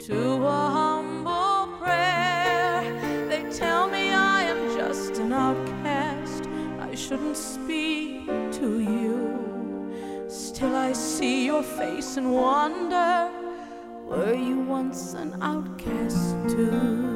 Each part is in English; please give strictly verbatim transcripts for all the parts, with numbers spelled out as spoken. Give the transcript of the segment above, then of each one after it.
to a humble prayer. They tell me I am just an outcast, I shouldn't speak to you. Still I see your face and wonder, were you once an outcast too?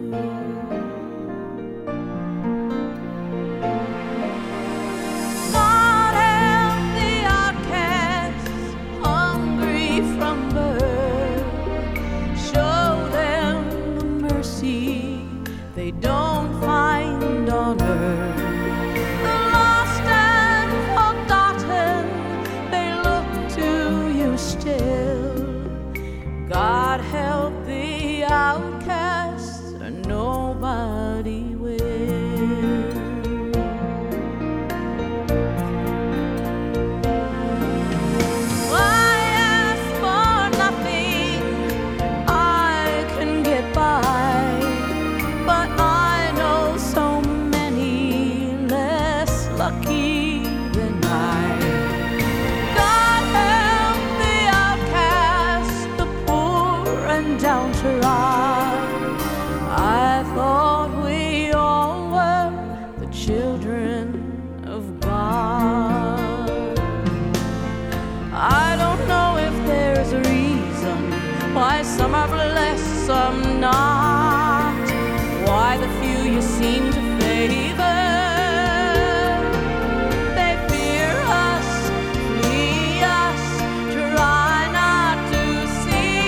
They don't find on earth. The lost and forgotten, they look to you still. God help the outcasts, or nobody will. I ask for nothing, I can get by. But I know so many less lucky than I. God help the outcast, the poor and downtrodden. I thought we all were the children of God. I don't know if there's a reason why some are blessed, some not. Why the few you seem to favor, they fear us, flee us, try not to see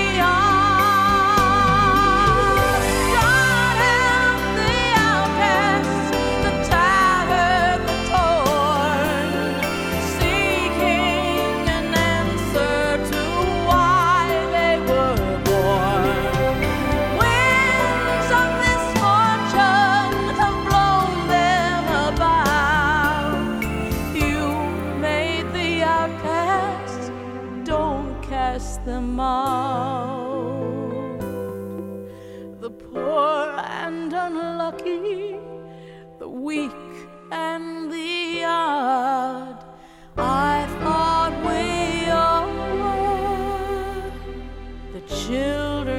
us. God help the outcast, the tattered, the torn, seeking an answer to why they were born. Winds of cast them out. The poor and unlucky, the weak and the odd, I thought we all were the children